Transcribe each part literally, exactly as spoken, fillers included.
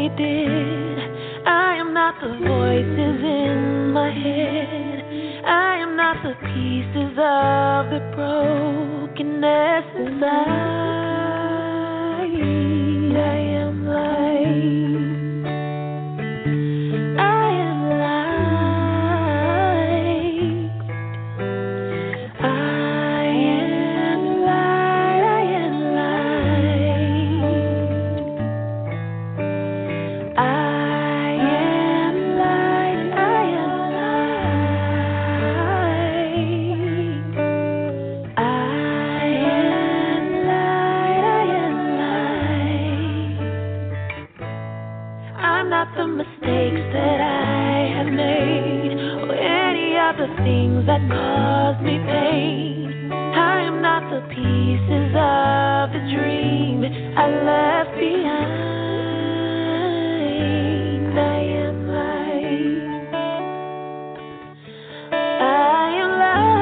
did. I am not the voices in my head. I am not the pieces of the brokenness inside. I am light. I am light. I am light. I am light. I am light. I am light. I am light. I am light. I'm not the mistakes that I have made or any of the things that caused me pain. I am not the pieces of the dream I left behind. I am light. I am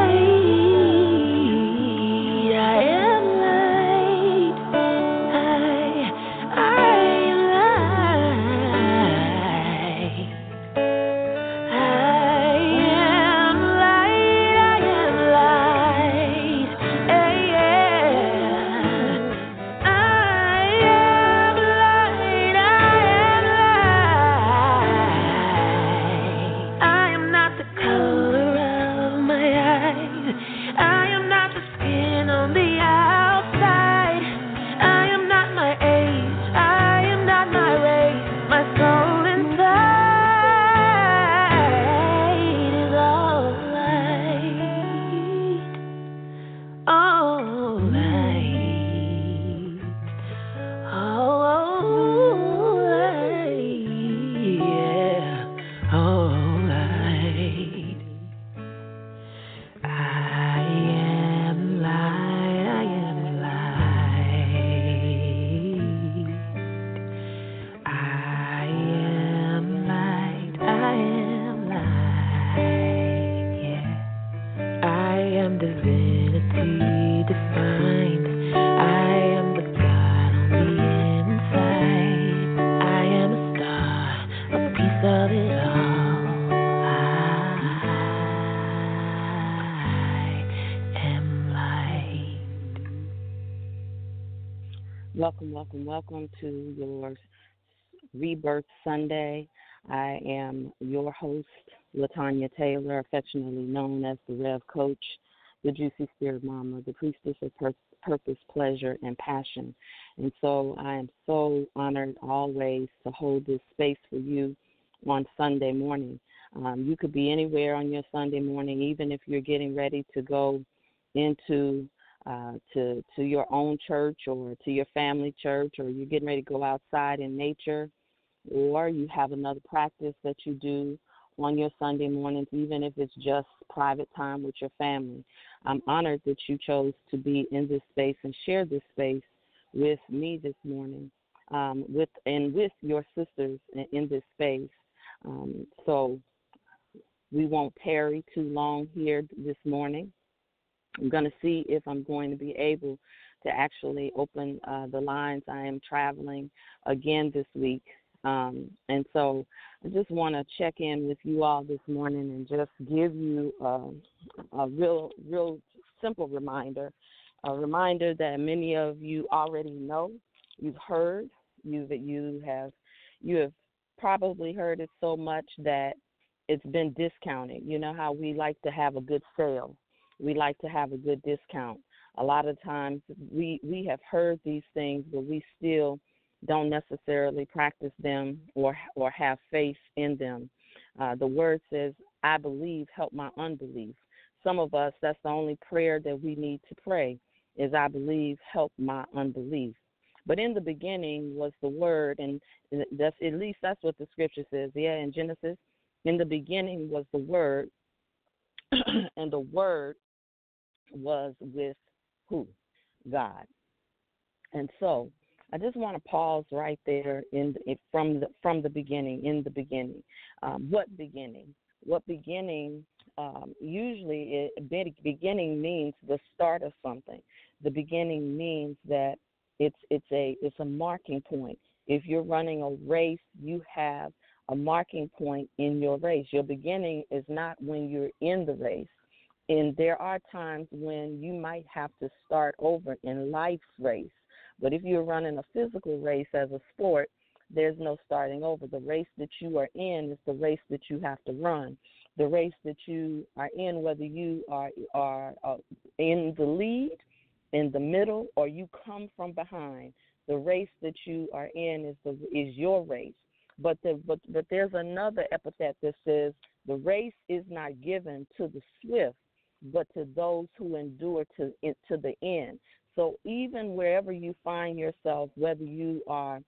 light. I am light. I, I am light. I am light. I am light. Hey, yeah. I am light. I am light. I am not the color of my eyes. I am not the skin on the outside. I am not my age. I am not my race. My soul inside is all light. All light. All light. Yeah. All light. I am light. I am light. I am light. I am light. Yeah. I am divinity defined. I am the God on the inside. I am a star, a piece of it all. I am light. Welcome, welcome, welcome to your Rebirth Sunday. I am your host, LaTanya Taylor, affectionately known as the Rev Coach, the Juicy Spirit Mama, the Priestess of pur- Purpose, Pleasure, and Passion. And so I am so honored always to hold this space for you on Sunday morning. Um, you could be anywhere on your Sunday morning, even if you're getting ready to go into uh, to to your own church or to your family church, or you're getting ready to go outside in nature, or you have another practice that you do on your Sunday mornings, even if it's just private time with your family. I'm honored that you chose to be in this space and share this space with me this morning, um, with and with your sisters in, in this space. Um, so we won't tarry too long here this morning. I'm going to see if I'm going to be able to actually open uh, the lines. I am traveling again this week. Um, and so I just want to check in with you all this morning and just give you uh, a real, real simple reminder, a reminder that many of you already know, you've heard, you that you have, you have probably heard it so much that it's been discounted. You know how we like to have a good sale. We like to have a good discount. A lot of times we, we have heard these things, but we still don't necessarily practice them or or have faith in them. Uh, the word says, I believe, help my unbelief. Some of us, that's the only prayer that we need to pray is, I believe, help my unbelief. But in the beginning was the word, and that's at least that's what the scripture says. Yeah, in Genesis, in the beginning was the word, and the word was with who? God. And so I just want to pause right there in the, from the from the beginning. In the beginning, um, what beginning? What beginning? Um, usually, it, beginning means the start of something. The beginning means that it's it's a it's a marking point. If you're running a race, you have a marking point in your race. Your beginning is not when you're in the race. And there are times when you might have to start over in life's race. But if you're running a physical race as a sport, there's no starting over. The race that you are in is the race that you have to run. The race that you are in, whether you are, are uh, in the lead, in the middle, or you come from behind, the race that you are in is the is your race. But the but but there's another epithet that says the race is not given to the swift, but to those who endure to to the end. So even wherever you find yourself, whether you are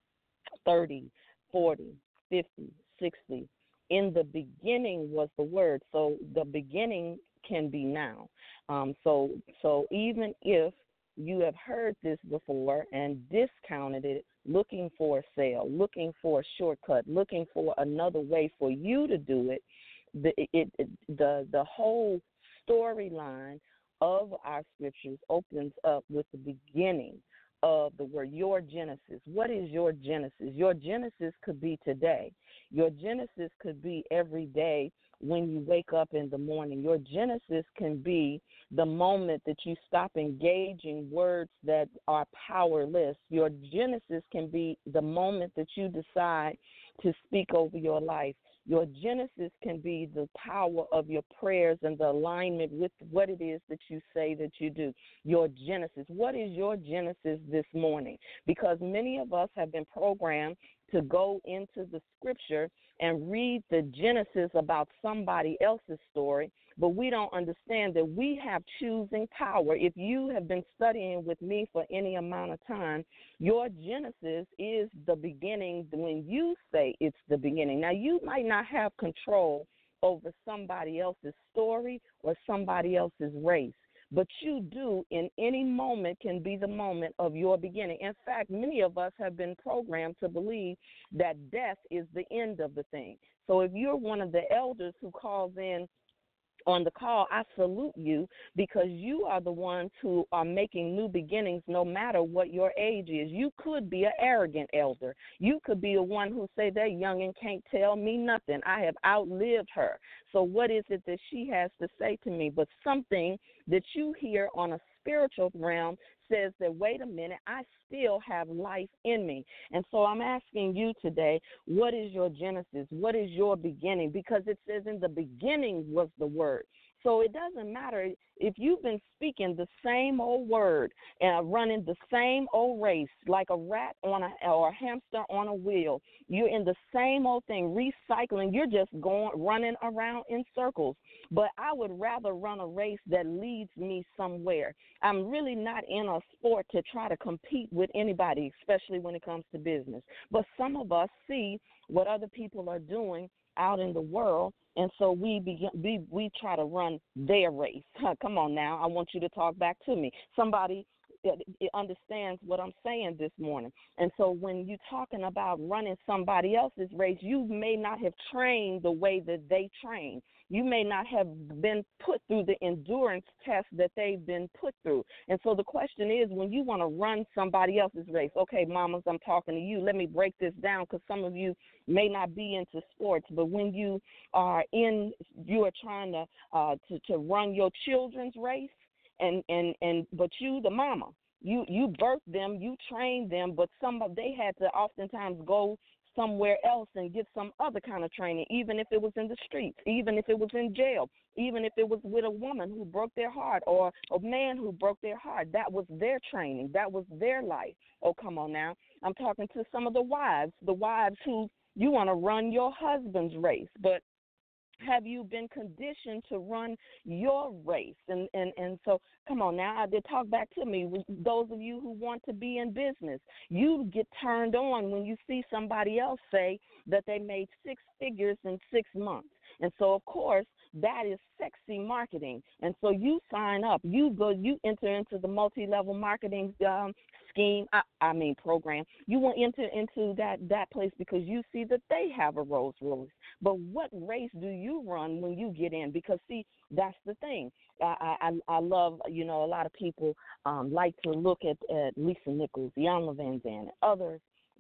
thirty, forty, fifty, sixty, in the beginning was the word. So the beginning can be now. Um, so so even if you have heard this before and discounted it, looking for a sale, looking for a shortcut, looking for another way for you to do it, the it, it, the the whole storyline of our scriptures opens up with the beginning of the word, your Genesis. What is your Genesis? Your Genesis could be today. Your Genesis could be every day when you wake up in the morning. Your Genesis can be the moment that you stop engaging words that are powerless. Your Genesis can be the moment that you decide to speak over your life. Your Genesis can be the power of your prayers and the alignment with what it is that you say that you do. Your Genesis. What is your Genesis this morning? Because many of us have been programmed to go into the scripture and read the Genesis about somebody else's story, but we don't understand that we have choosing power. If you have been studying with me for any amount of time, your Genesis is the beginning when you say it's the beginning. Now, you might not have control over somebody else's story or somebody else's race, but you do in any moment can be the moment of your beginning. In fact, many of us have been programmed to believe that death is the end of the thing. So if you're one of the elders who calls in on the call, I salute you, because you are the ones who are making new beginnings no matter what your age is. You could be an arrogant elder. You could be the one who say that young and can't tell me nothing. I have outlived her. So what is it that she has to say to me? But something that you hear on a spiritual realm says that, wait a minute, I still have life in me. And so I'm asking you today, what is your Genesis? What is your beginning? Because it says in the beginning was the word. So it doesn't matter if you've been speaking the same old word and running the same old race like a rat on a or a hamster on a wheel. You're in the same old thing, recycling. You're just going running around in circles. But I would rather run a race that leads me somewhere. I'm really not in a sport to try to compete with anybody, especially when it comes to business. But some of us see what other people are doing out in the world, and so we begin we, we try to run their race. Come on now, I want you to talk back to me. Somebody it, it understands what I'm saying this morning. And so when you're talking about running somebody else's race, you may not have trained the way that they train. You may not have been put through the endurance test that they've been put through. And so the question is, when you want to run somebody else's race, okay, mamas, I'm talking to you. Let me break this down, because some of you may not be into sports, but when you are in, you are trying to uh, to, to run your children's race, and, and, and but you, the mama, you you birthed them, you trained them, but some of they had to oftentimes go somewhere else and get some other kind of training, even if it was in the streets, even if it was in jail, even if it was with a woman who broke their heart or a man who broke their heart. That was their training. That was their life. Oh, come on now. I'm talking to some of the wives, the wives who you want to run your husband's race, but have you been conditioned to run your race? And, and, and so, come on now, I did talk back to me. Those of you who want to be in business, you get turned on when you see somebody else say that they made six figures in six months. And so, of course, that is sexy marketing. And so you sign up. You go. You enter into the multi-level marketing um, scheme, I, I mean program. You will enter into that, that place because you see that they have a Rolls Royce. But what race do you run when you get in? Because, see, that's the thing. I, I, I love, you know, a lot of people um, like to look at, at Lisa Nichols, Iyanla Vanzant, and others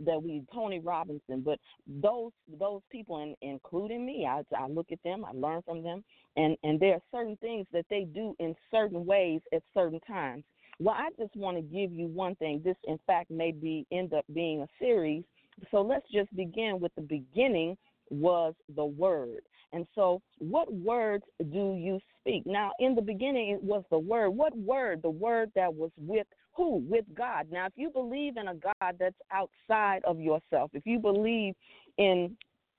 that we Tony Robinson, but those those people, in, including me, I, I look at them, I learn from them, and, and there are certain things that they do in certain ways at certain times. Well, I just want to give you one thing. This, in fact, may be end up being a series. So let's just begin with the beginning was the Word. And so what words do you speak? Now, in the beginning, it was the Word. What word? The Word that was with who? With God. Now, if you believe in a God that's outside of yourself, if you believe in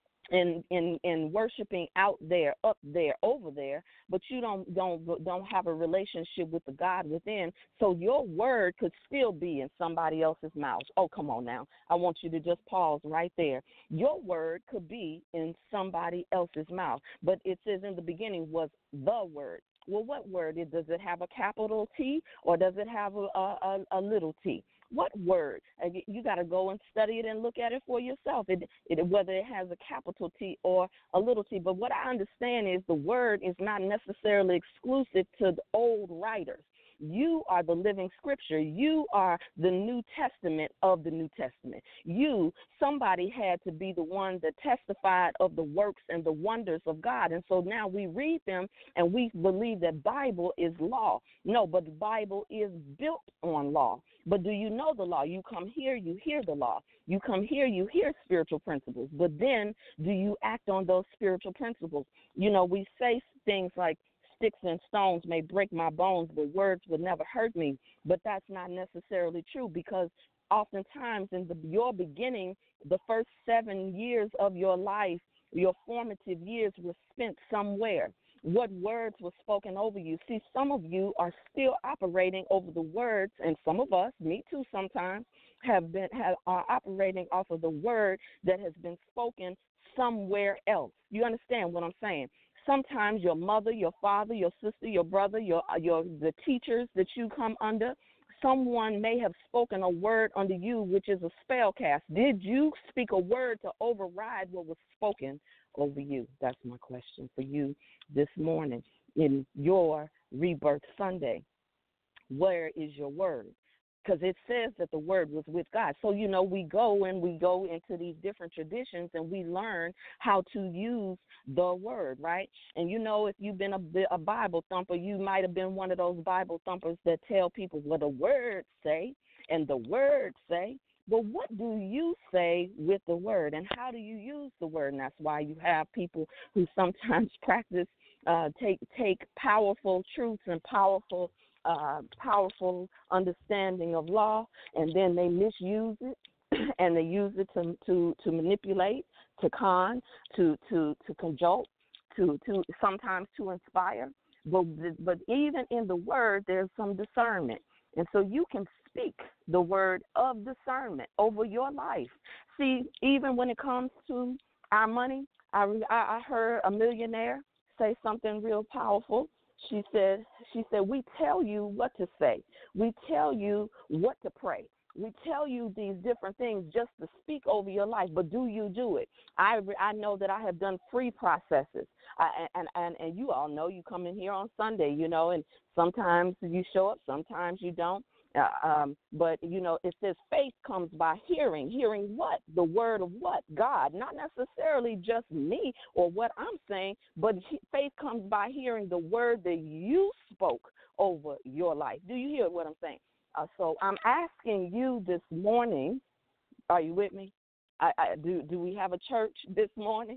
in in in worshiping out there, up there, over there, but you don't don't don't have a relationship with the God within, so your word could still be in somebody else's mouth. Oh, come on now. I want you to just pause right there. Your word could be in somebody else's mouth, but it says in the beginning was the Word. Well, what word? Does it have a capital T or does it have a, a, a little t? What word? You got to go and study it and look at it for yourself, it, it, whether it has a capital T or a little t. But what I understand is the word is not necessarily exclusive to the old writers. You are the living scripture. You are the New Testament of the New Testament. You, somebody had to be the one that testified of the works and the wonders of God. And so now we read them and we believe that Bible is law. No, but the Bible is built on law. But do you know the law? You come here, you hear the law. You come here, you hear spiritual principles. But then do you act on those spiritual principles? You know, we say things like, sticks and stones may break my bones, but words would never hurt me. But that's not necessarily true, because oftentimes in the, your beginning, the first seven years of your life, your formative years were spent somewhere. What words were spoken over you? See, some of you are still operating over the words, and some of us, me too sometimes, have been have, are operating off of the word that has been spoken somewhere else. You understand what I'm saying? Sometimes your mother, your father, your sister, your brother, your your the teachers that you come under, someone may have spoken a word unto you, which is a spell cast. Did you speak a word to override what was spoken over you? That's my question for you this morning in your Rebirth Sunday. Where is your word? Because it says that the word was with God. So, you know, we go and we go into these different traditions and we learn how to use the word, right? And, you know, if you've been a, a Bible thumper, you might have been one of those Bible thumpers that tell people what the words say and the words say. But what do you say with the word, and how do you use the word? And that's why you have people who sometimes practice, uh, take take powerful truths and powerful Uh, powerful understanding of law, and then they misuse it, and they use it to to, to manipulate, to con, to to to cajole, to to sometimes to inspire. But but even in the word, there's some discernment, and so you can speak the word of discernment over your life. See, even when it comes to our money, I I heard a millionaire say something real powerful. She said, she said, we tell you what to say. We tell you what to pray. We tell you these different things just to speak over your life, but do you do it? I, I know that I have done free processes, I, and, and, and you all know you come in here on Sunday, you know, and sometimes you show up, sometimes you don't. Uh, um, but, you know, it says faith comes by hearing. Hearing what? The word of what? God. Not necessarily just me or what I'm saying, but he, faith comes by hearing the word that you spoke over your life. Do you hear what I'm saying? Uh, so I'm asking you this morning, are you with me? I, I, do, do we have a church this morning?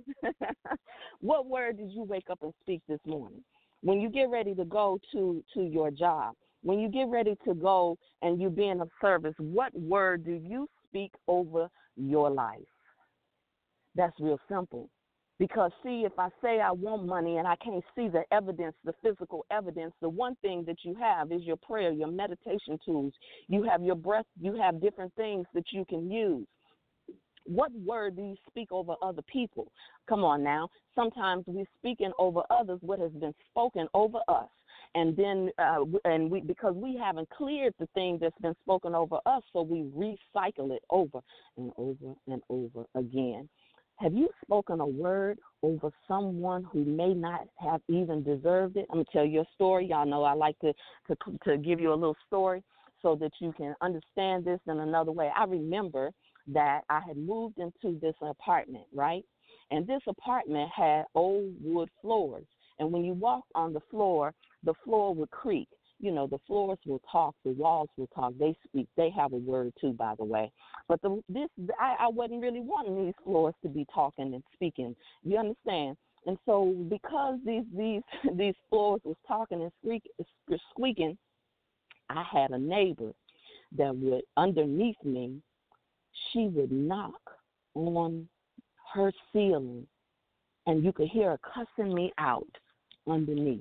What word did you wake up and speak this morning? When you get ready to go to, to your job, when you get ready to go and you being of service, what word do you speak over your life? That's real simple. Because, see, if I say I want money and I can't see the evidence, the physical evidence, the one thing that you have is your prayer, your meditation tools. You have your breath. You have different things that you can use. What word do you speak over other people? Come on now. Sometimes we're speaking over others what has been spoken over us. And then, uh, and we because we haven't cleared the thing that's been spoken over us, so we recycle it over and over and over again. Have you spoken a word over someone who may not have even deserved it? I'm going to tell you a story. Y'all know I like to, to, to give you a little story so that you can understand this in another way. I remember that I had moved into this apartment, right? And this apartment had old wood floors. And when you walked on the floor, the floor would creak. You know, the floors will talk, the walls will talk. They speak. They have a word too, by the way. But the, this, I, I wasn't really wanting these floors to be talking and speaking. You understand? And so, because these these these floors was talking and squeak, squeaking, I had a neighbor that would, underneath me, she would knock on her ceiling, and you could hear her cussing me out underneath.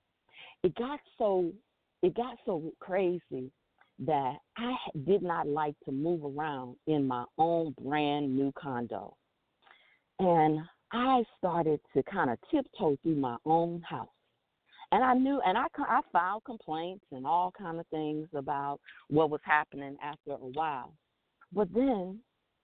It got so it got so crazy that I did not like to move around in my own brand new condo. And I started to kind of tiptoe through my own house. And I knew, and I, I filed complaints and all kind of things about what was happening after a while. But then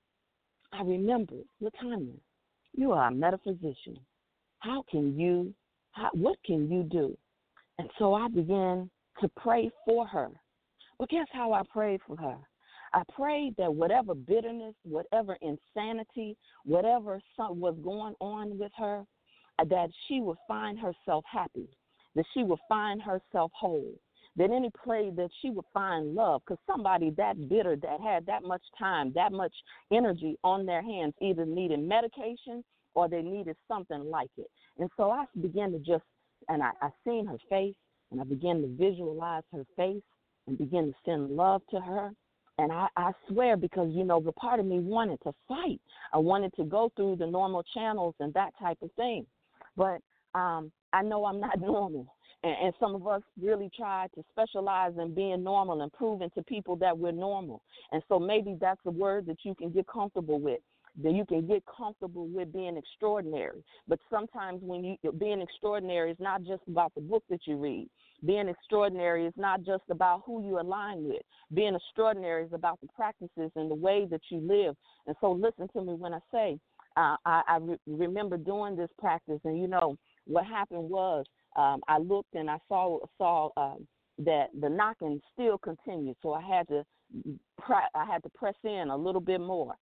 I remembered, LaTanya, you are a metaphysician. How can you, how, what can you do? And so I began to pray for her. But guess how I prayed for her? I prayed that whatever bitterness, whatever insanity, whatever was going on with her, that she would find herself happy, that she would find herself whole, that any place that she would find love, because somebody that bitter, that had that much time, that much energy on their hands, either needed medication or they needed something like it. And so I began to just, and I, I seen her face, and I began to visualize her face and begin to send love to her. And I, I swear, because, you know, the part of me wanted to fight. I wanted to go through the normal channels and that type of thing. But um, I know I'm not normal. And, and some of us really try to specialize in being normal and proving to people that we're normal. And so maybe that's a word that you can get comfortable with, that you can get comfortable with being extraordinary. But sometimes when you being extraordinary is not just about the book that you read. Being extraordinary is not just about who you align with. Being extraordinary is about the practices and the way that you live. And so listen to me when I say, uh, I, I re- remember doing this practice, and, you know, what happened was um, I looked and I saw saw um, that the knocking still continued. So I had to pre- I had to press in a little bit more.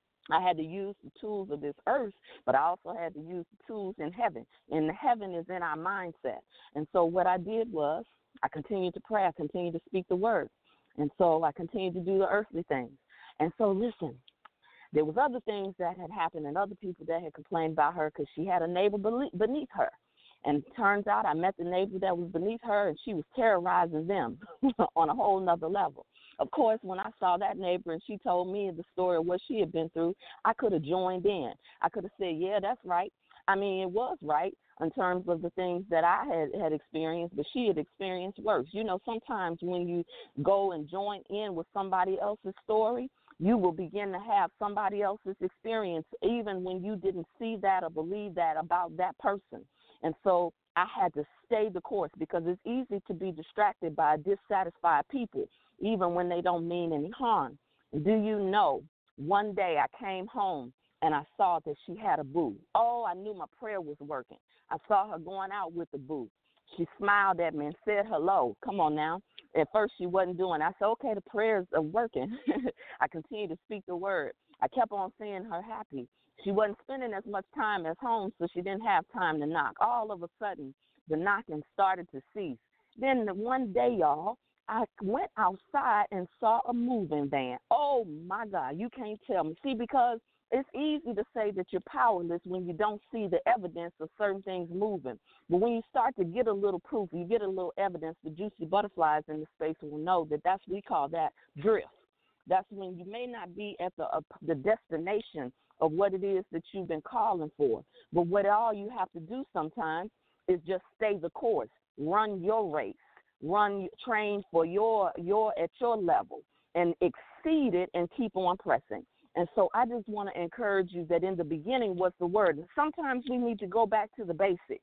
I had to use the tools of this earth, but I also had to use the tools in heaven. And the heaven is in our mindset. And so what I did was I continued to pray. I continued to speak the word. And so I continued to do the earthly things. And so listen, there was other things that had happened and other people that had complained about her because she had a neighbor beneath her. And it turns out I met the neighbor that was beneath her, and she was terrorizing them on a whole nother level. Of course, when I saw that neighbor and she told me the story of what she had been through, I could have joined in. I could have said, yeah, that's right. I mean, it was right in terms of the things that I had, had experienced, but she had experienced worse. You know, sometimes when you go and join in with somebody else's story, you will begin to have somebody else's experience, even when you didn't see that or believe that about that person. And so I had to stay the course, because it's easy to be distracted by dissatisfied people, even when they don't mean any harm. Do you know, one day I came home and I saw that she had a boo. Oh, I knew my prayer was working. I saw her going out with the boo. She smiled at me and said hello. Come on now. At first she wasn't doing it. I said, okay, the prayers are working. I continued to speak the word. I kept on seeing her happy. She wasn't spending as much time at home, so she didn't have time to knock. All of a sudden, the knocking started to cease. Then one day, y'all, I went outside and saw a moving van. Oh, my God, you can't tell me. See, because it's easy to say that you're powerless when you don't see the evidence of certain things moving. But when you start to get a little proof, you get a little evidence, the juicy butterflies in the space will know that that's, we call that drift. That's when you may not be at the uh, the destination of what it is that you've been calling for. But what all you have to do sometimes is just stay the course, run your race, run, train for your, your at your level, and exceed it and keep on pressing. And so I just want to encourage you that in the beginning was the word. And sometimes we need to go back to the basics.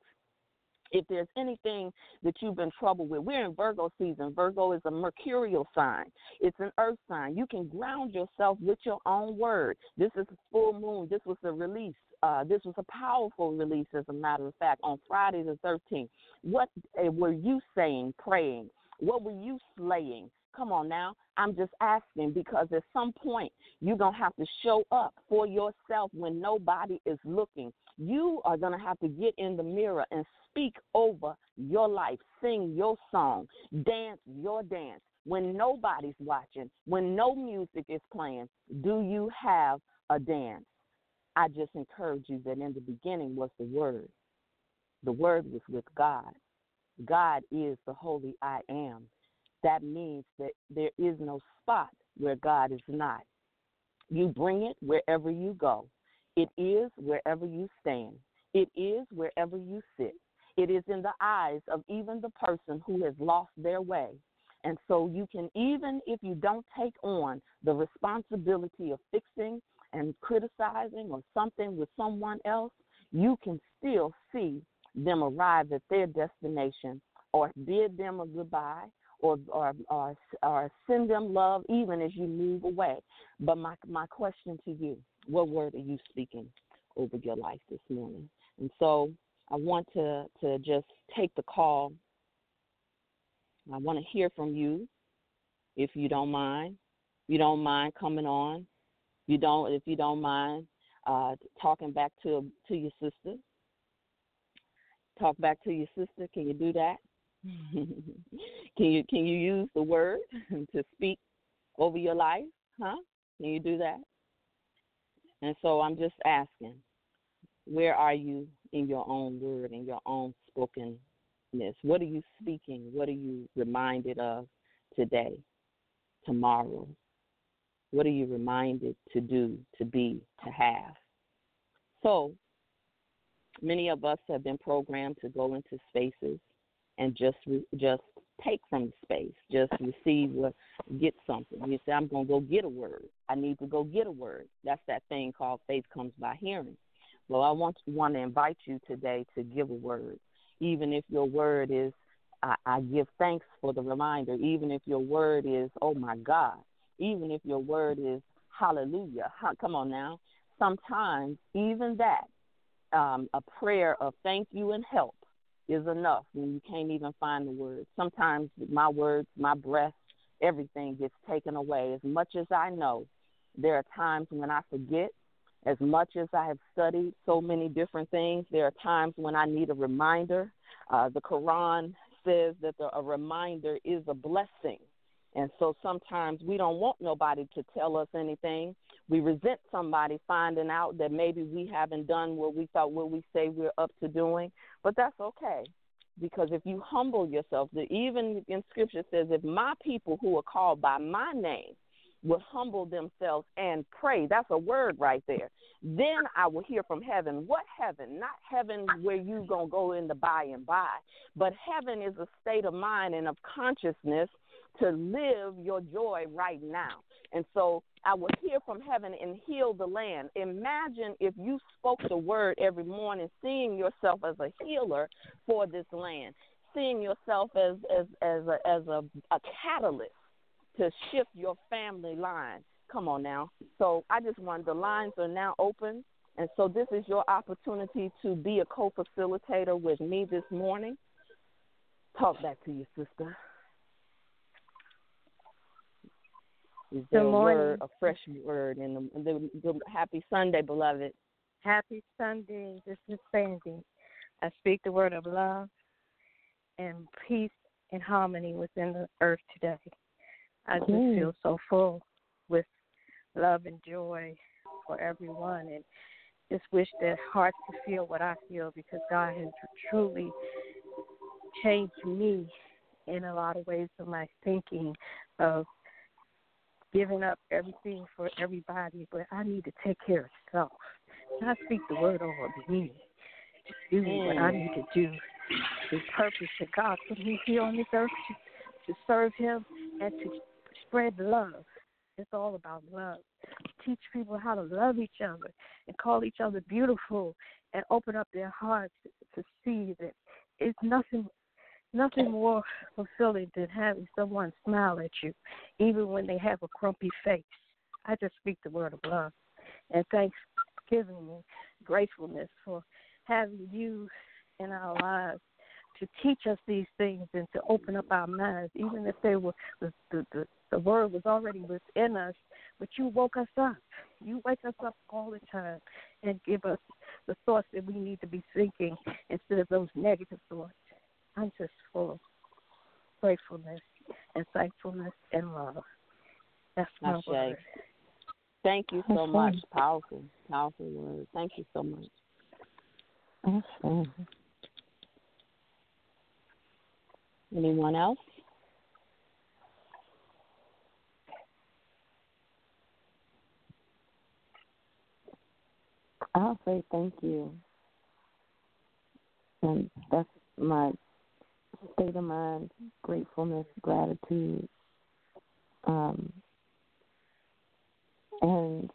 If there's anything that you've been troubled with, we're in Virgo season. Virgo is a mercurial sign. It's an earth sign. You can ground yourself with your own word. This is a full moon. This was a release. Uh, this was a powerful release, as a matter of fact, on Friday the thirteenth. What uh, were you saying, praying? What were you slaying Come on now. I'm just asking because at some point you're going to have to show up for yourself when nobody is looking. You are going to have to get in the mirror and speak over your life, sing your song, dance your dance. When nobody's watching, when no music is playing, do you have a dance? I just encourage you that in the beginning was the Word. The Word was with God. God is the holy I am. That means that there is no spot where God is not. You bring it wherever you go. It is wherever you stand. It is wherever you sit. It is in the eyes of even the person who has lost their way. And so you can, even if you don't take on the responsibility of fixing and criticizing or something with someone else, you can still see them arrive at their destination or bid them a goodbye or, or, or, or send them love even as you move away. But my, my question to you, what word are you speaking over your life this morning? And so I want to, to just take the call. I want to hear from you, if you don't mind. You don't mind coming on. You don't, if you don't mind uh, talking back to to your sister. Talk back to your sister. Can you do that? can you can you use the word to speak over your life? Huh? Can you do that? And so I'm just asking, where are you in your own word, in your own spokenness? What are you speaking? What are you reminded of today, tomorrow? What are you reminded to do, to be, to have? So many of us have been programmed to go into spaces and just just take from the space, just receive what, get something. You say, I'm going to go get a word. I need to go get a word. That's that thing called faith comes by hearing. Well, I want, want to invite you today to give a word. Even if your word is, I, I give thanks for the reminder. Even if your word is, oh, my God. Even if your word is, hallelujah. Come on now. Sometimes even that, um, a prayer of thank you and help is enough when you can't even find the words. Sometimes my words, my breath, everything gets taken away. As much as I know, there are times when I forget. As much as I have studied so many different things, there are times when I need a reminder. Uh, the Quran says that the, a reminder is a blessing. And so sometimes we don't want nobody to tell us anything. We resent somebody finding out that maybe we haven't done what we thought, what we say we're up to doing. But that's okay, because if you humble yourself, that even in Scripture says, if my people who are called by my name will humble themselves and pray, that's a word right there, then I will hear from heaven. What heaven? Not heaven where you going to go in the by and by, but heaven is a state of mind and of consciousness to live your joy right now. And so I will hear from heaven and heal the land. Imagine if you spoke the word every morning, seeing yourself as a healer for this land, seeing yourself as as as a, as a, a catalyst to shift your family line. Come on now. So I just wanted, the lines are now open, and so this is your opportunity to be a co-facilitator with me this morning. Talk back to your sister. Is there a word, a fresh word, in the, the, the happy Sunday, beloved? Happy Sunday. This is Sandy. I speak the word of love and peace and harmony within the earth today. I just mm. feel so full with love and joy for everyone, and just wish that hearts could feel what I feel, because God has truly changed me in a lot of ways of my thinking of giving up everything for everybody, but I need to take care of self. And I speak the word over me to do mm. what I need to do, the purpose that God put me here on this earth to, to serve Him and to spread love. It's all about love. Teach people how to love each other and call each other beautiful, and open up their hearts to see that it's nothing Nothing more fulfilling than having someone smile at you, even when they have a grumpy face. I just speak the word of love and thanksgiving and gratefulness for having you in our lives to teach us these things and to open up our minds, even if they were the the, the, the word was already within us, but you woke us up. You wake us up all the time and give us the thoughts that we need to be thinking instead of those negative thoughts. I'm just full of gratefulness and thankfulness and love. That's my Ashe. word. Thank you so much. Powerful, powerful word. Thank you so much. Ashe. Anyone else? I'll say thank you. And that's my state of mind, gratefulness, gratitude. Um, and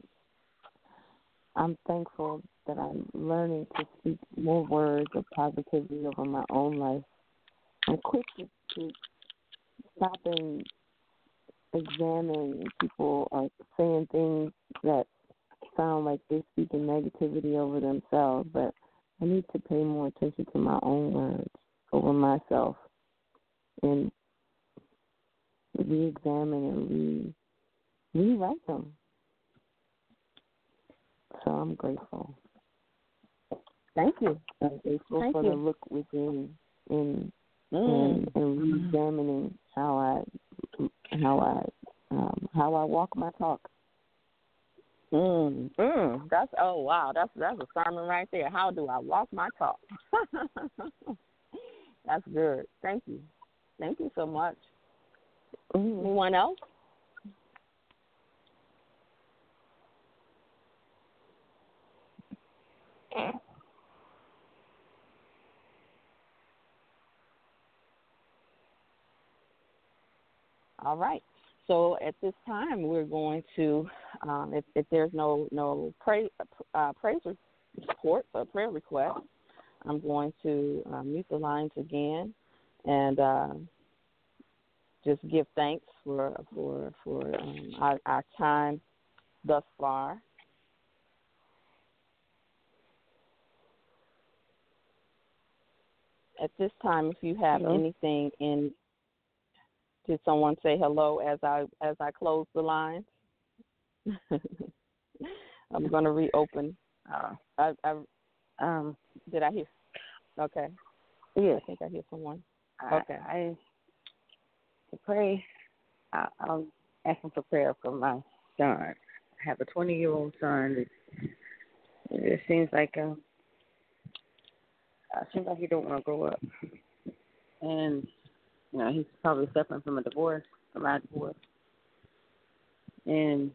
I'm thankful that I'm learning to speak more words of positivity over my own life. I'm quick to, to stop and examine people are saying things that sound like they're speaking negativity over themselves, but I need to pay more attention to my own words over myself and re-examine and re- rewrite them. So I'm grateful. Thank you. I'm grateful Thank for you. the look within and Mm. and, and re-examining how I how I um, how I walk my talk. Mm, mm, that's oh wow, that's that's a sermon right there. How do I walk my talk? That's good. Thank you, thank you so much. Mm, anyone else? All right. So at this time, we're going to, um, if, if there's no no pray, uh, praise report or prayer request, I'm going to uh, mute the lines again and uh, just give thanks for for for um, our, our time thus far. At this time, if you have Hello? anything in, did someone say hello as I as I close the line? I'm going to reopen. Uh, I, I, um, did I hear? Okay. yes. I think I hear someone. I, Okay. I to pray. I, I'm asking for prayer for my son. I have a twenty-year-old son. It, it seems like um, it seems like he don't want to grow up, and you know he's probably suffering from a divorce, from my divorce, and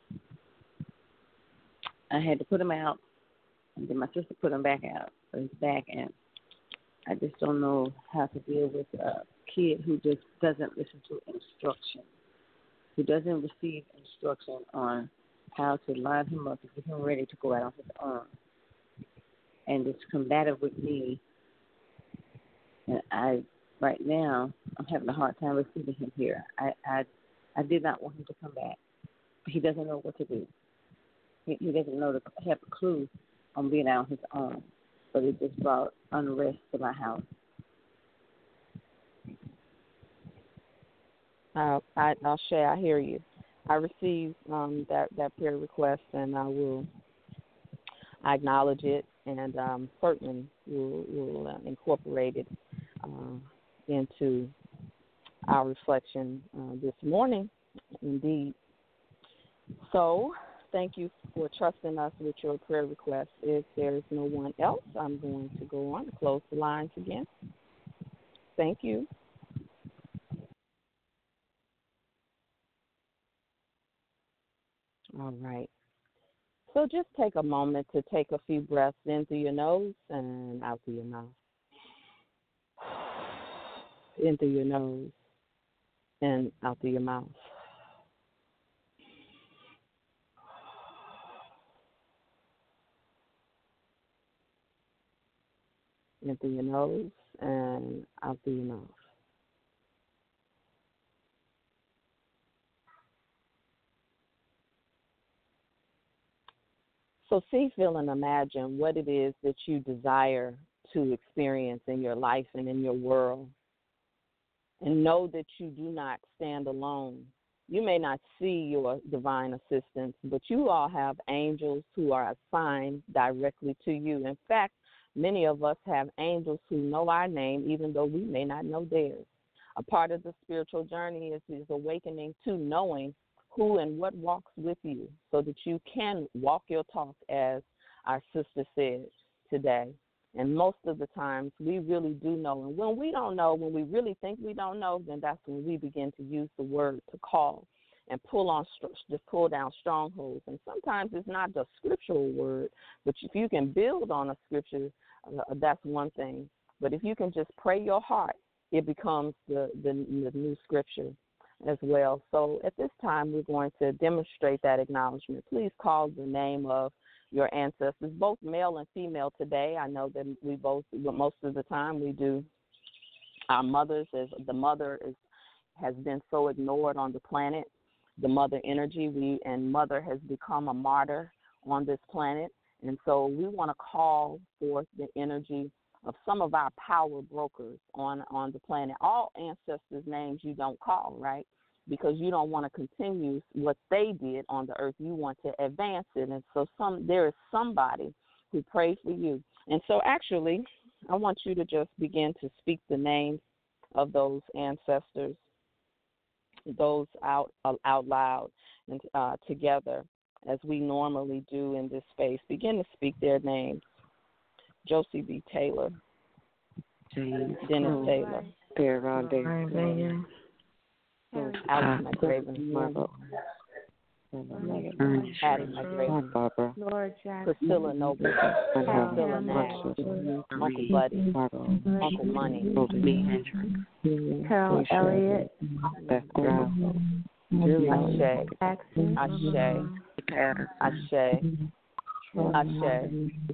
I had to put him out, and then my sister put him back out. So he's back, and I just don't know how to deal with a kid who just doesn't listen to instruction, who doesn't receive instruction on how to line him up to get him ready to go out on his own, and it's combative with me. And I, right now, I'm having a hard time receiving him here. I, I, I did not want him to come back. He doesn't know what to do. He, he doesn't know to have a clue on being out on his own. But it just brought unrest to my house. Uh, I, I'll share. I hear you. I received um, that, that prayer request, and I will I acknowledge it, and um, certainly will will uh, incorporate it uh, into our reflection uh, this morning. Indeed. So, thank you for trusting us with your prayer request. If there is no one else, I'm going to go on and close the lines again. Thank you. All right. So just take a moment to take a few breaths in through your nose and out through your mouth. In through your nose and out through your mouth. In through your nose and out through your mouth. So see, feel, and imagine what it is that you desire to experience in your life and in your world. And know that you do not stand alone. You may not see your divine assistance, but you all have angels who are assigned directly to you. In fact, many of us have angels who know our name, even though we may not know theirs. A part of the spiritual journey is, is awakening to knowing who and what walks with you so that you can walk your talk, as our sister said today. And most of the times we really do know. And when we don't know, when we really think we don't know, then that's when we begin to use the word to call and pull on, just pull down strongholds. And sometimes it's not the scriptural word, but if you can build on a scripture, uh, that's one thing. But if you can just pray your heart, it becomes the, the, the new scripture as well. So at this time, we're going to demonstrate that acknowledgement. Please call the name of your ancestors, both male and female today. I know that we both, most of the time, we do our mothers, as the mother is, has been so ignored on the planet, the mother energy, we and mother has become a martyr on this planet. And so we want to call forth the energy of some of our power brokers on, on the planet. All ancestors' names you don't call, right? Because you don't want to continue what they did on the earth. You want to advance it. And so some there is somebody who prays for you. And so actually, I want you to just begin to speak the names of those ancestors, those out out loud and uh, together, as we normally do in this space. Begin to speak their names. Josie B. Taylor, James Dennis Cole, Taylor, Ronde, Alex McRaven, Marvel, Patty McRaven, Barbara, Priscilla Noble, Priscilla Nash, Uncle Buddy, Uncle Money, Carol Elliott, Beth Brown, Ashe, Jackson, Ashe, Ashe, Ashe,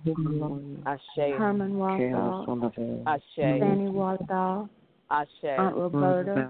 Ashe, Herman Carol Walthall, Somerville, Ashe, Fanny Walthall, Ashe, Aunt Roberta,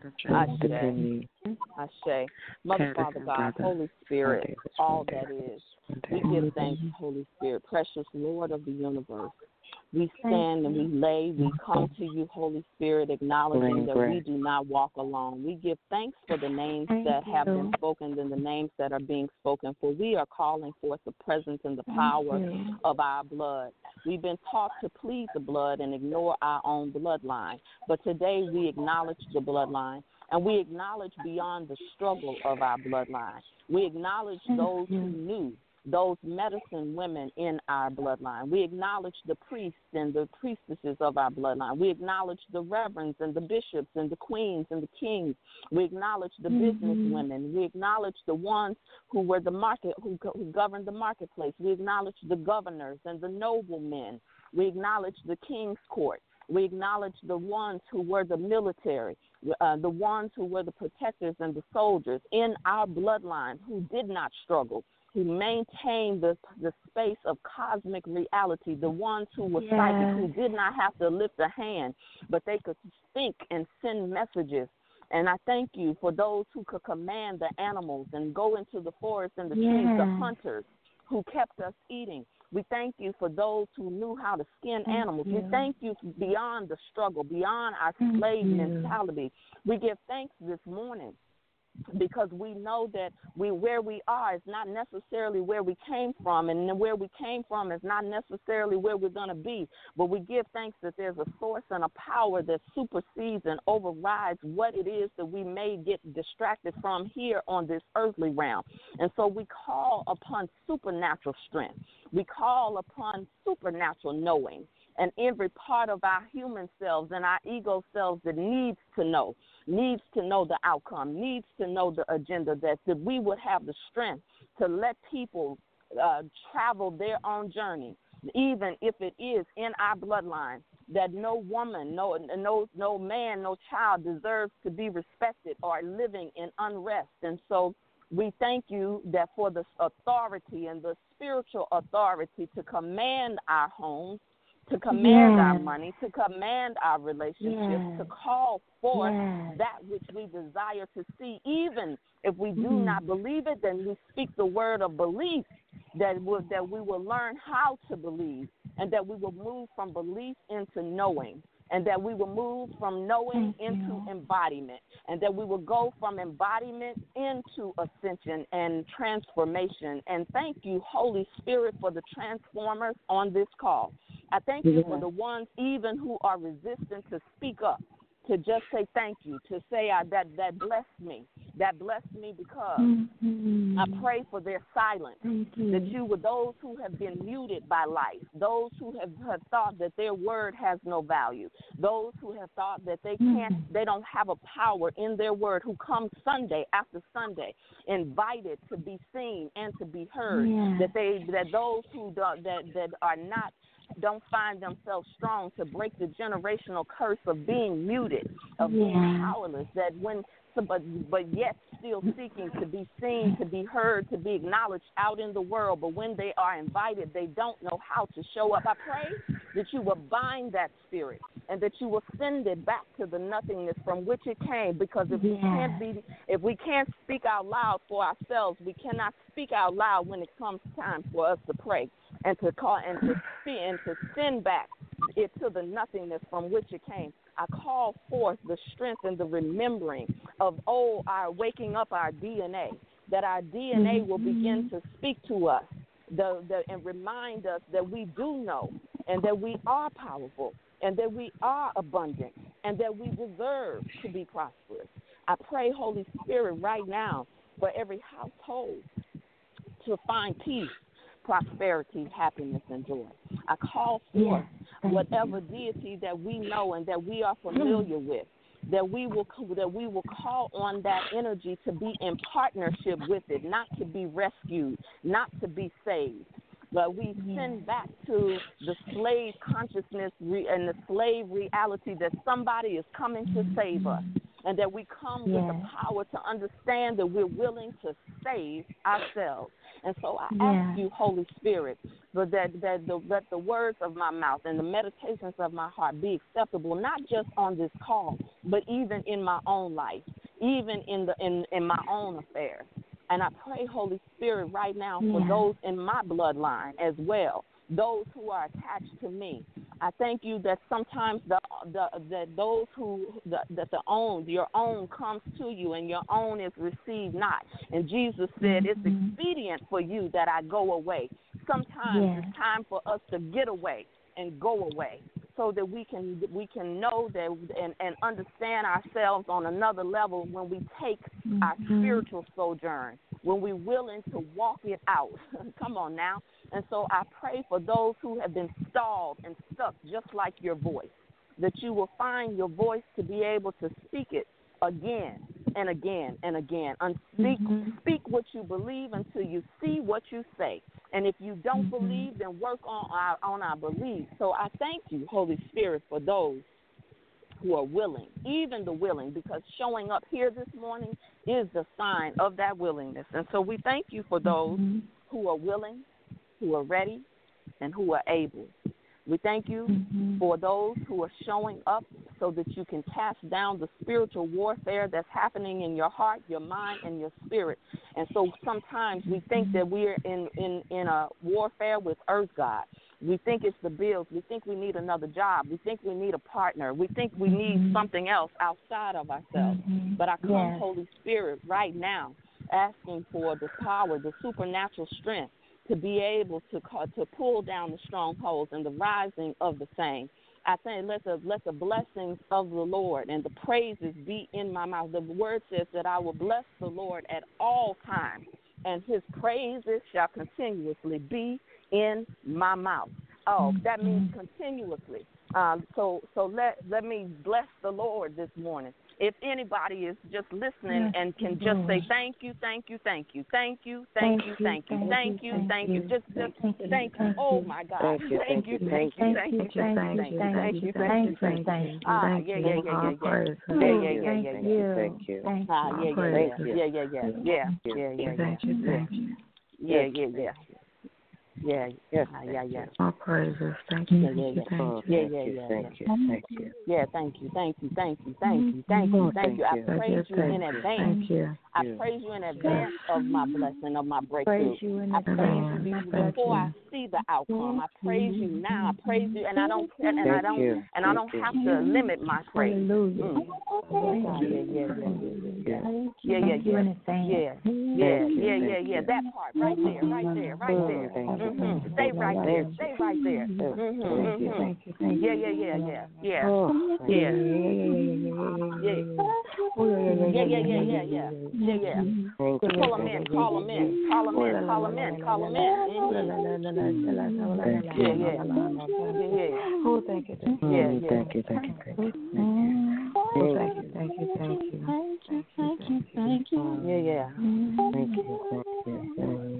Ashe, Ashe. Mother, Father God, Holy Spirit, all that is. We give thanks, Holy Spirit, precious Lord of the universe. We stand and we lay, we come to you, Holy Spirit, acknowledging that we do not walk alone. We give thanks for the names that have been spoken and the names that are being spoken, for we are calling forth the presence and the power of our blood. We've been taught to plead the blood and ignore our own bloodline, but today we acknowledge the bloodline, and we acknowledge beyond the struggle of our bloodline. We acknowledge those who knew, those medicine women in our bloodline. We acknowledge the priests and the priestesses of our bloodline. We acknowledge the reverends and the bishops and the queens and the kings. We acknowledge the mm-hmm. business women. We acknowledge the ones who were the market, who, who governed the marketplace. We acknowledge the governors and the noblemen. We acknowledge the king's court. We acknowledge the ones who were the military, uh, the ones who were the protectors and the soldiers in our bloodline who did not struggle, who maintained the, the space of cosmic reality, the ones who were yes. psychic, who did not have to lift a hand, but they could think and send messages. And I thank you for those who could command the animals and go into the forest and the yes. trees, the hunters who kept us eating. We thank you for those who knew how to skin thank animals. You. We thank you beyond the struggle, beyond our thank slave you. mentality. We give thanks this morning, because we know that we where we are is not necessarily where we came from, and where we came from is not necessarily where we're going to be. But we give thanks that there's a source and a power that supersedes and overrides what it is that we may get distracted from here on this earthly realm. And so we call upon supernatural strength. We call upon supernatural knowing. And every part of our human selves and our ego selves that needs to know, needs to know the outcome, needs to know the agenda, that, that we would have the strength to let people uh, travel their own journey, even if it is in our bloodline, that no woman, no, no, no man, no child deserves to be respected or living in unrest. And so we thank you that for the authority and the spiritual authority to command our homes, to command yes. our money, to command our relationships, yes. to call forth yes. that which we desire to see. Even if we do mm. not believe it, then we speak the word of belief that, will, that we will learn how to believe, and that we will move from belief into knowing, and that we will move from knowing Thank into you. embodiment, and that we will go from embodiment into ascension and transformation. And thank you, Holy Spirit, for the transformers on this call. I thank you Yeah. for the ones even who are resistant to speak up, to just say thank you, to say uh, that that blessed me, that blessed me because Mm-hmm. I pray for their silence, Thank you. that you were those who have been muted by life, those who have, have thought that their word has no value, those who have thought that they can't, Mm. they don't have a power in their word, who come Sunday after Sunday, invited to be seen and to be heard, Yeah. that they, that those who do, that that are not, don't find themselves strong to break the generational curse of being muted, of being Yeah. powerless, that when, but, but yet still seeking to be seen, to be heard, to be acknowledged out in the world, but when they are invited, they don't know how to show up. I pray that you will bind that spirit and that you will send it back to the nothingness from which it came, because if we Yeah. can't be, if we can't speak out loud for ourselves, we cannot speak out loud when it comes time for us to pray and to call and to speak and to send back it to the nothingness from which it came. I call forth the strength and the remembering of, oh, our waking up our D N A, that our D N A will begin to speak to us the, the, and remind us that we do know and that we are powerful and that we are abundant and that we deserve to be prosperous. I pray, Holy Spirit, right now for every household to find peace, prosperity, happiness, and joy. I call forth Yeah. whatever deity that we know and that we are familiar with, that we will that we will call on that energy to be in partnership with it, not to be rescued, not to be saved. But we Yeah. send back to the slave consciousness re- and the slave reality that somebody is coming to save us, and that we come with the Yeah. power to understand that we're willing to save ourselves. And so I Yeah. ask you, Holy Spirit, but that that the, that the words of my mouth and the meditations of my heart be acceptable, not just on this call, but even in my own life, even in the in, in my own affairs. And I pray, Holy Spirit, right now for Yeah. those in my bloodline as well, those who are attached to me. I thank you that sometimes the, the that those who the, that the own your own comes to you and your own is received not. And Jesus said, Mhm. it's expedient for you that I go away. Sometimes Yeah. it's time for us to get away and go away, so that we can we can know that and, and understand ourselves on another level when we take our Mhm. spiritual sojourn, when we're willing to walk it out. Come on now. And so I pray for those who have been stalled and stuck just like your voice, that you will find your voice to be able to speak it again and again and again. And speak, Mhm. speak what you believe until you see what you say. And if you don't Mhm. believe, then work on our, on our belief. So I thank you, Holy Spirit, for those who are willing, even the willing, because showing up here this morning is the sign of that willingness. And so we thank you for those Mhm. who are willing, who are ready, and who are able. We thank you Mhm. for those who are showing up so that you can cast down the spiritual warfare that's happening in your heart, your mind, and your spirit. And so sometimes we think that we're in, in, in a warfare with earth God. We think it's the bills. We think we need another job. We think we need a partner. We think we need Mhm. something else outside of ourselves. Mhm. But I come, Yes. Holy Spirit, right now, asking for the power, the supernatural strength to be able to to pull down the strongholds and the rising of the same. I think let the let the blessings of the Lord and the praises be in my mouth. The word says that I will bless the Lord at all times, and his praises shall continuously be in my mouth. Oh, that means continuously. Um, so so let let me bless the Lord this morning. If anybody is just listening Yes, and can just say thank you, thank you, thank you, thank you, thank you, thank you, thank you, thank you, just just thank you. Oh my God, Thank you, thank you, thank thank you, you, thank you, thank you, thank you, thank you, thank you, thank you. thank you. Ah, Thank yeah, you. yeah, yeah, All yeah, yeah, praises. yeah, yeah, yeah, Thank yeah, you. yeah. Thank you. Thank Ah, you. yeah, yeah, Praise yeah, you. yeah, yeah, yeah, yeah, yeah, yeah, yeah, Thank you. yeah, Thank you. yeah, yeah, yeah. Yeah, Yes, uh, yeah, yeah. All praises. Thank you. Yeah, yeah, yeah. Oh, Yeah, thank yeah, you, yeah, thank yeah. you, thank you. Yeah, thank you, thank you, thank you, thank you, thank you, Oh, thank you. I thank praise you in you. advance. Thank you. I praise you in advance of my blessing, of my breakthrough. Praise you in I praise advance. you Thank before you. I see the outcome. I praise you now. I praise you, and I don't, and, and I Thank don't, you. and I don't Thank have to limit my praise. Hallelujah. Mm. Thank Yeah, you. yeah, yeah, yeah, Thank you. yeah, yeah, Thank you yeah, in advance. yeah, Thank yeah, you, yeah, yeah, thank yeah. you. That part right there, right there, right Mm, there. thank you, Mhm. thank you, Stay thank right you, there. thank Stay right there. you. Mhm. Thank you, Mhm. thank you, thank Yeah, you. yeah, yeah, yeah, yeah, Oh, yeah, yeah, Yeah. yeah, yeah, yeah, yeah, yeah, yeah, yeah. thank you, Pull them thank in, you. call them in, call them in, call them in, call them in. Mhm. Thank Yeah, you. yeah, yeah, yeah. Oh, thank you. Thank you. Yeah, Mm, yeah. Thank you, thank you, thank you. Oh, Thank thank you. you. Thank you. Thank you. Thank you, thank you, thank you. Yeah, yeah. Thank you, thank you.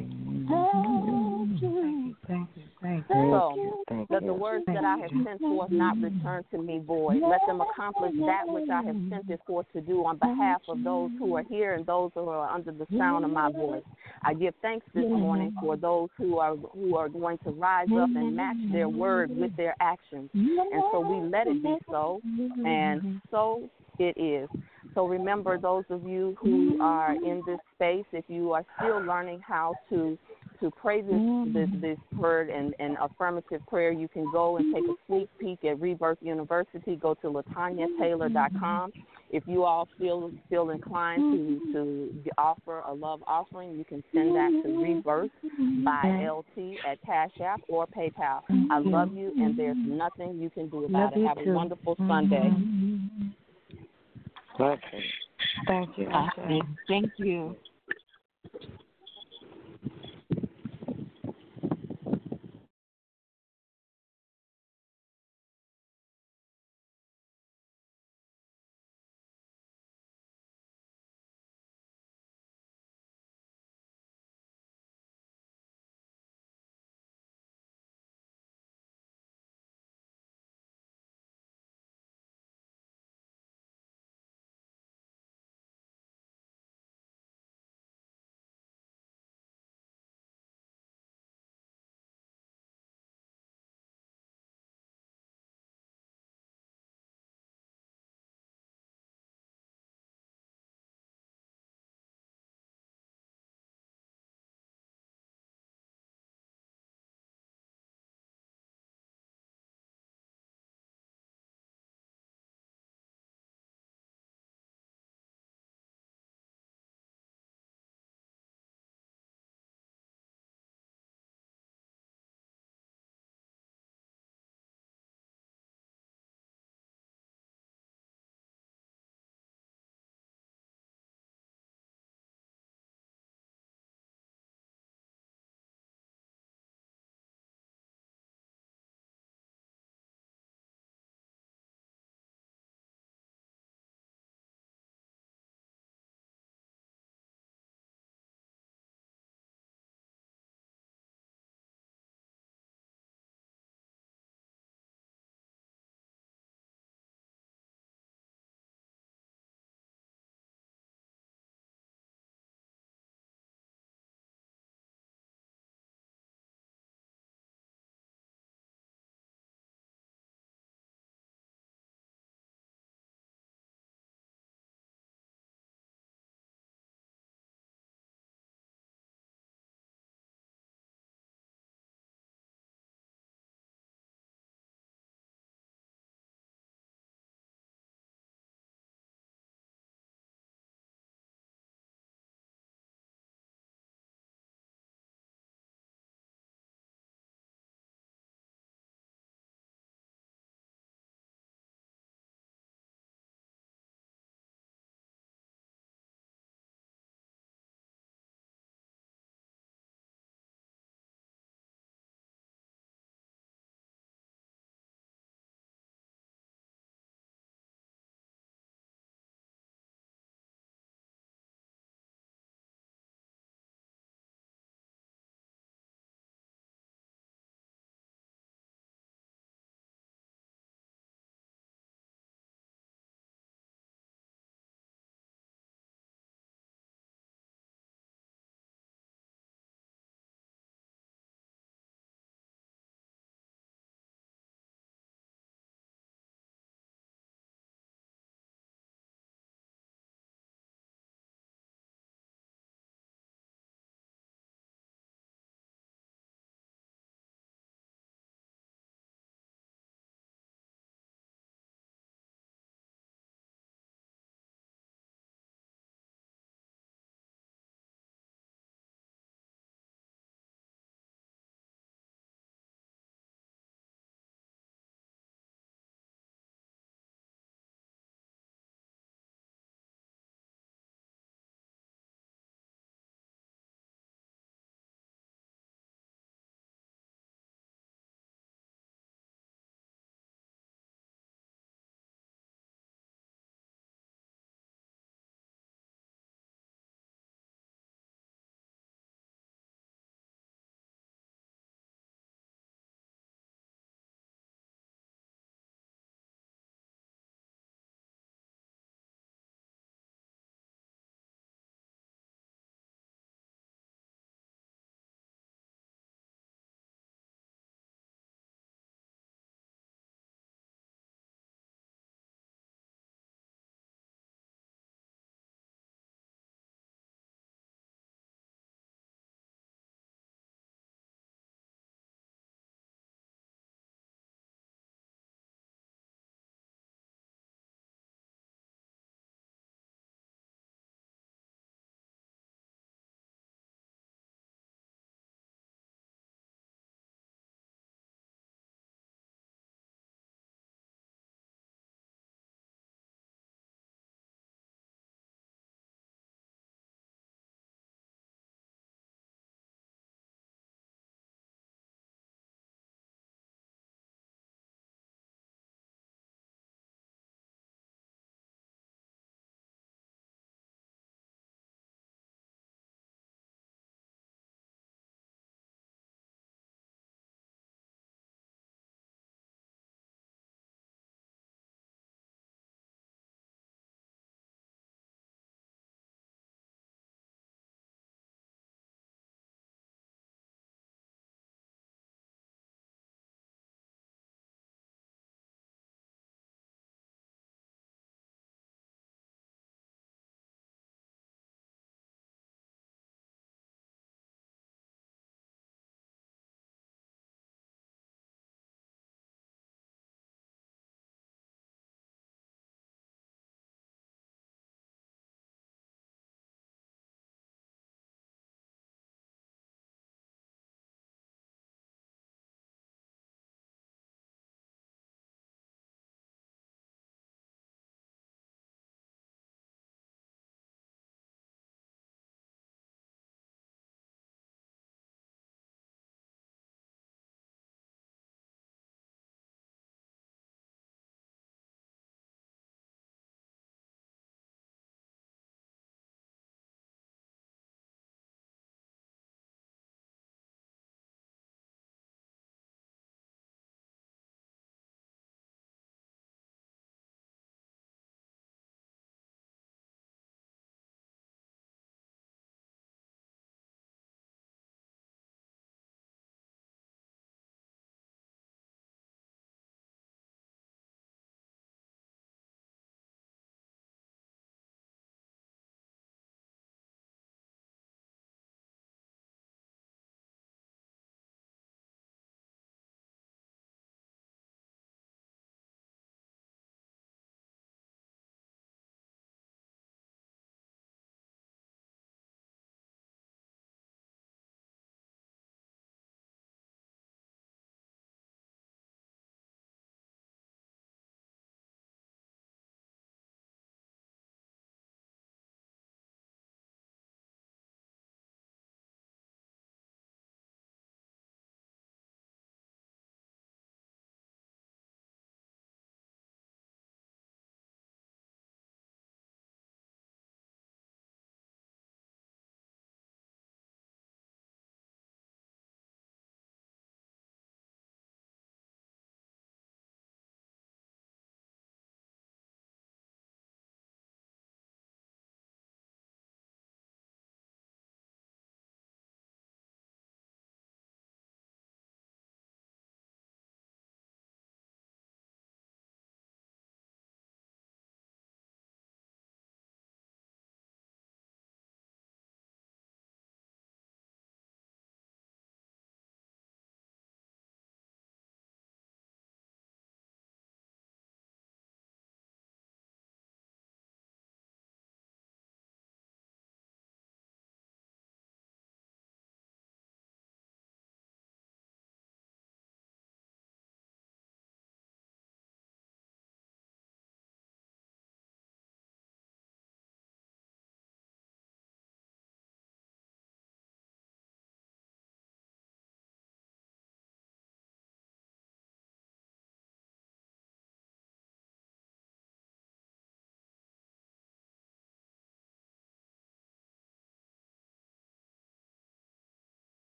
Thank you. Thank you. Thank you. So, Thank let the you. words that I have sent forth not return to me void. Let them accomplish that which I have sent it forth to do on behalf of those who are here and those who are under the sound of my voice. I give thanks this morning for those who are who are going to rise up and match their word with their actions. And so we let it be so, and so it is. So remember, those of you who are in this space, if you are still learning how to to pray this this, this word and, and affirmative prayer, you can go and take a sneak peek at Rebirth University. Go to latanya taylor dot com. If you all feel feel inclined to, to offer a love offering, you can send that to Rebirth by L T at Cash App or PayPal. I love you, and there's nothing you can do about it. Have a wonderful Sunday. Okay. Thank you. Uh, thank you.